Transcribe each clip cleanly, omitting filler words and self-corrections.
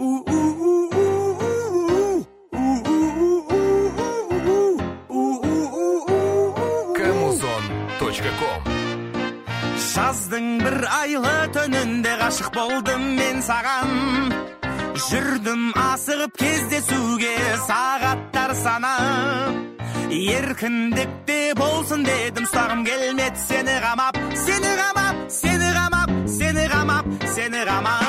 Камузон.ком. Жаздың бір айлы түнінде ғашық болдым мен саған. Жүрдім асығып кездесуге сағаттар санап. Еркіндікте болсын дедім, ұстағым келмеді сені қамап. Сені қамап, сені қамап, сені қамап, сені қамап.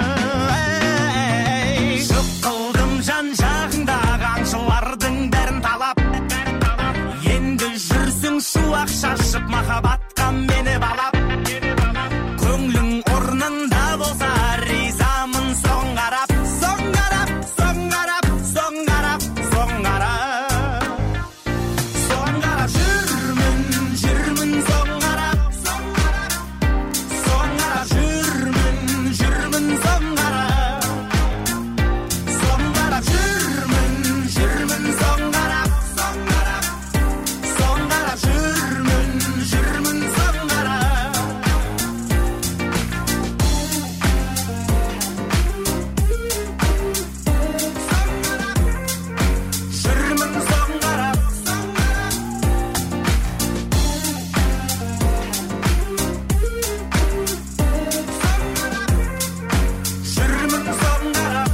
Жұп қылдым жан жағыңдағы аңшылардың бәрін талап. Енді жүрсің шуақ шашып, махаббатқа мені балап. Көңлің орнында болса ризамын соң қарап. Соң қарап, соң қарап, соң қарап, соң қарап. Соң қарап жүрмін, жүрмін соң қарап. Соң қарап жүрмін, жүрмін соң қарап. Соң қарап жүрмін, жүрмін соң қарап. Соң қарап жүрмін, жүрмін соң қарап. Жүрмін соң қарап. Жүрмін соң қарап.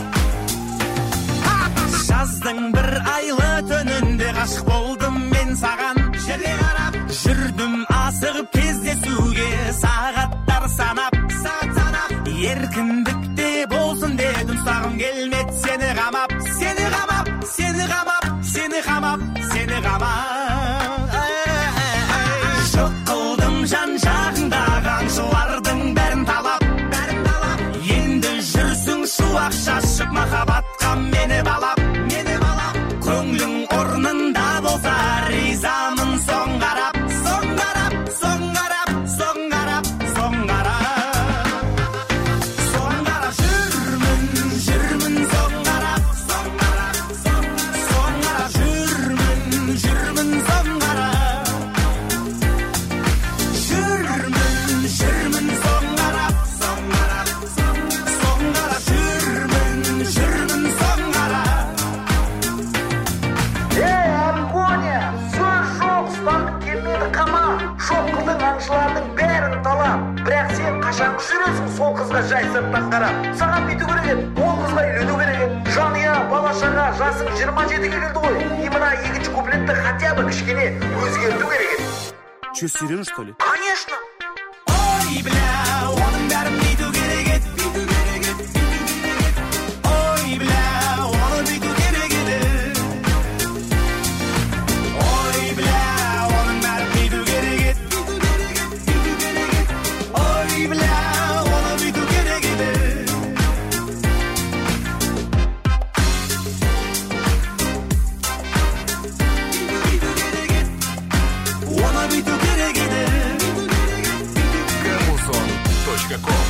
Жаздың бір айлы түнінде ғашық болдым мен саған. Жерге қарап жүрдім асығып кездесуге сағаттар санап. Еркіндікте болсын дедім, ұстағым келмеді сені қамап. Сені қамап, сені қамап, сені қамап, сені қамап. Жоқ қылдым жан жағыңдағы аңшылардың бәрін талап. Енді жүрсің шуақ шашып, махаббатқа мені балап. Көңлің орнында болса ризамын соң қарап. Соң қарап, соң қарап, соң қарап, соң қарап. Соң қарап жүрмін, жүрмін соң қарап. Соң қарап жүрмін, жүрмін соң қарап. Жүрмін, жүрмін соң қарап. Соң қарап жүрмін, жүрмін соң қарап. Аргония, сөз жоқ, ұстағың келмеді қама. Жоқ қылдың аңшылардың бәрін талап. Бірақ сен қашан жүресің сол қызға жай сырттан қарап. Саған бүйту керек еді, ол қызға үйлену керек еді. Жанұя, бала-шаға, жасың 27-ге келді ғой. И мына екінші куплетті хотя бы кішкене өзгерту керек еді. Че, серьезно, что ли? Конечно. Ой, бля, оның бәрін бүйту керек еді. Ой, бля, оны бүйту керек еді. Ой, бля, оның бәрін бүйту керек еді. Ой, бля, оны бүйту керек еді. Оны бүйту керек еді. Камузон.ком.